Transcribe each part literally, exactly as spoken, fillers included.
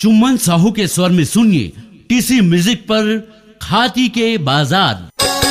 चुम्मन साहू के स्वर में सुनिए टीसी म्यूजिक पर खाती के बाजार।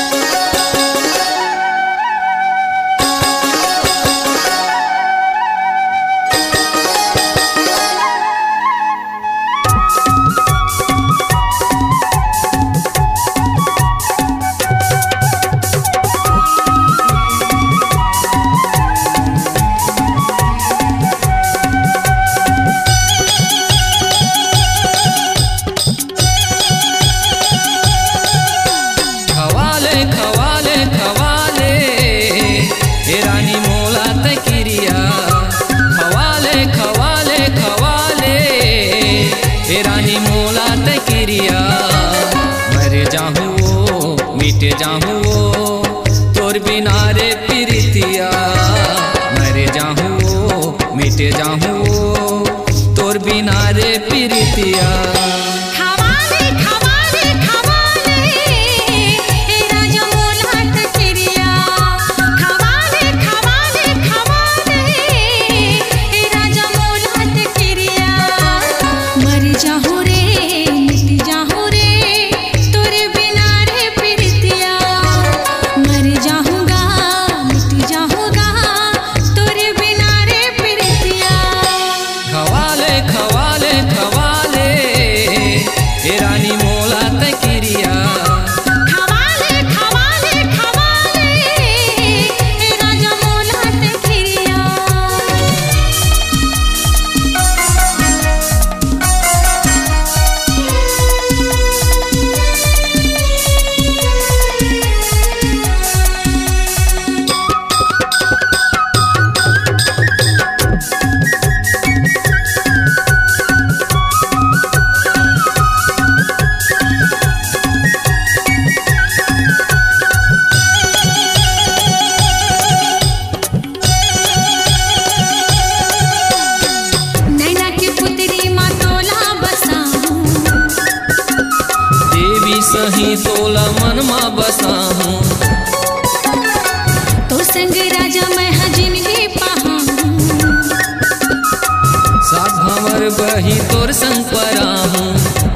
जाहूँ तोर बिना रे प्रीतिया, मर जाहूँ मिट जाहूँ तोर बिना रे प्रीतिया। सही तोला मन मा बसाहूँ तो संग राजा मैं जिंदगी पाहूँ, साथ भंवर बही तोर संग पराहूँ।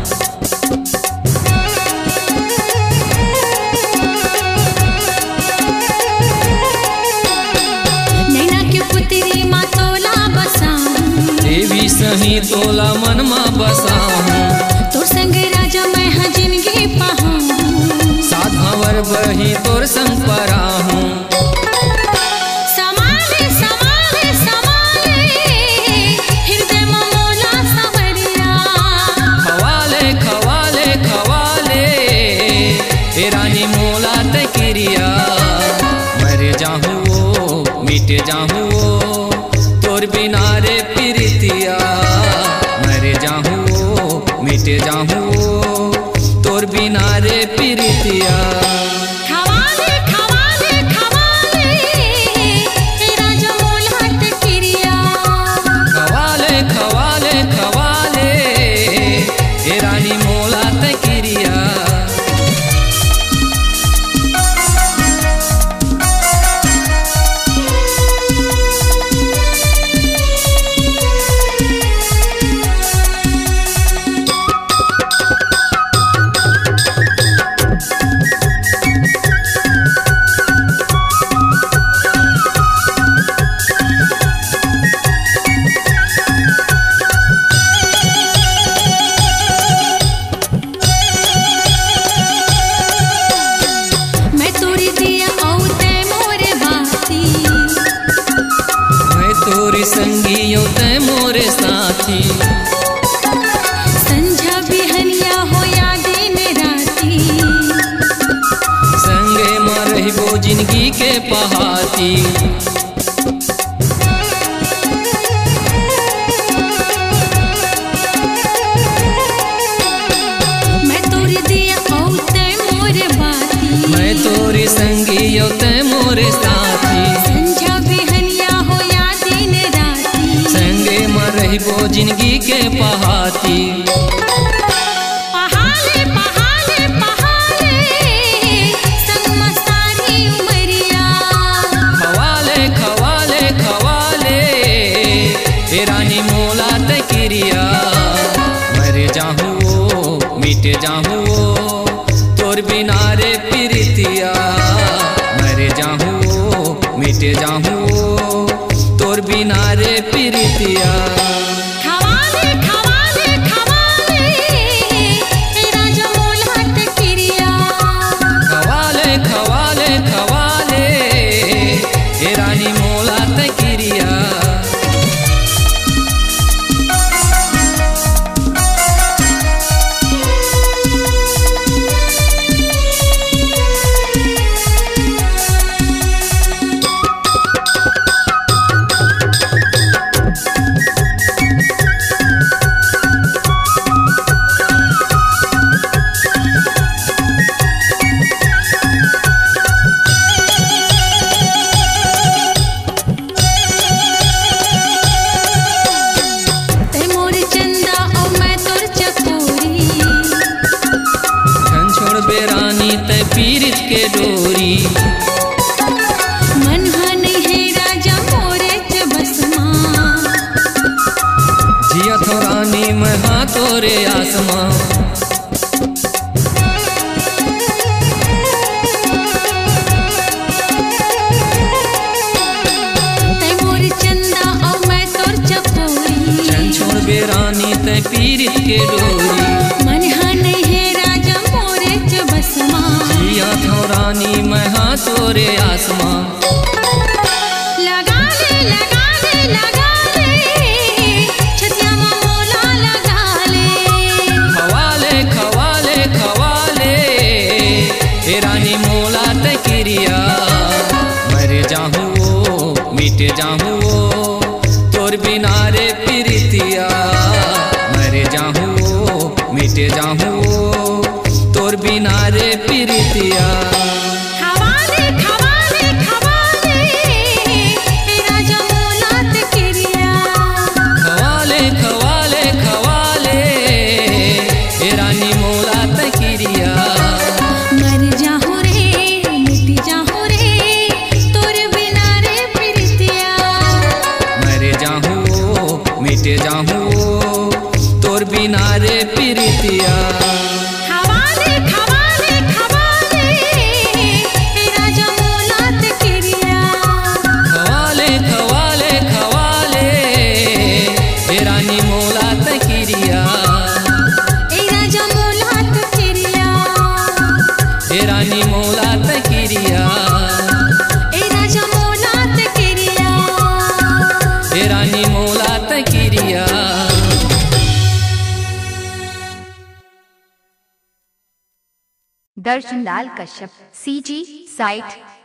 नैना के पुत्री माँ तोला बसाहूँ, देवी सही तोला मन मा बसाहूँ। तो संग राजा मैं जिंदगी पाहूँ, साथ भंवर बही तोर संग पराहूँ। समाले समाले समाले हृदय मोला सवरिया, खवाले खवाले खवाले हे रानी मोला तकिरिया। मर जाहूँ मिट जाहूँ तोर बिना रे प्रीतिया, मर जाहूँ मिट जाहूँ तोर बिना रे प्रीतिया। खवाले खवाले खवाले राजा मोला तकिरिया, खवाले खवाले खवाले हे रानी मोला तकिरिया। संगियों ते मोरे साथी, संझा बिहनिया हो या दिन राती, संगे मरहिबो जिंदगी के पहाती। मैं तोरी दिया औते मोरे बाती, मैं तोरी संगियों ते मोरे साथी, रहिबो जिंदगी के पहाती। पहाले पहाले पहाले संग मस्तानी उमरिया, खवाले खवाले खवाले हे रानी मोला तकिरिया। मर मिट जाहूँ तोर बिना रे प्रीतिया मर जाहूँ मिट जाहूँ तोर बिना रे प्रीतिया खवाले खवाले खवाले ए राजा मोलात किरिया खवाले खवाले खवाले ए रानी मोलात किरिया पीरित के डोरी मन हन है राजा मोरे च बसमा जिया थो रानी मैं हाँ तोरे आसमां ते मोर चंदा और मैं तोर चकोरी चन छोड़ बेरानी ते पीरित के डोरी मन हन है राजा मोरे च बसमा जिया थो रानी मैं हाँ तोरे आसमां लगा ले लगा ले लगा ले छतिया में मोला लगा ले खवाले खवाले खवाले ए रानी मोला ते किरिया मर जाहूँ मिट जाहूँ तोर बिना रे प्रीतिया मर जाहूँ मिट जाहूँ तोर बिना रे प्रीतिया खवाले खवाले खवाले ए राजा मोलात किरिया खवाले खवाले खवाले ए रानी मोलात किरिया मर जाहूँ रे मिट जाहूँ रे तोर बिना रे प्रीतिया मर जाहूँ मिट जाहूँ तोर बिना रे प्रीतिया खवाले खवाले खवाले ए राजा मोलात किरिया खवाले खवाले खवाले ए रानी मोलात किरिया ए राजा मोलात किरिया ए रानी मोलात किरिया ए राजा मोलात किरिया ए रानी मोलात किरिया। दर्शन लाल कश्यप, सी जी साइट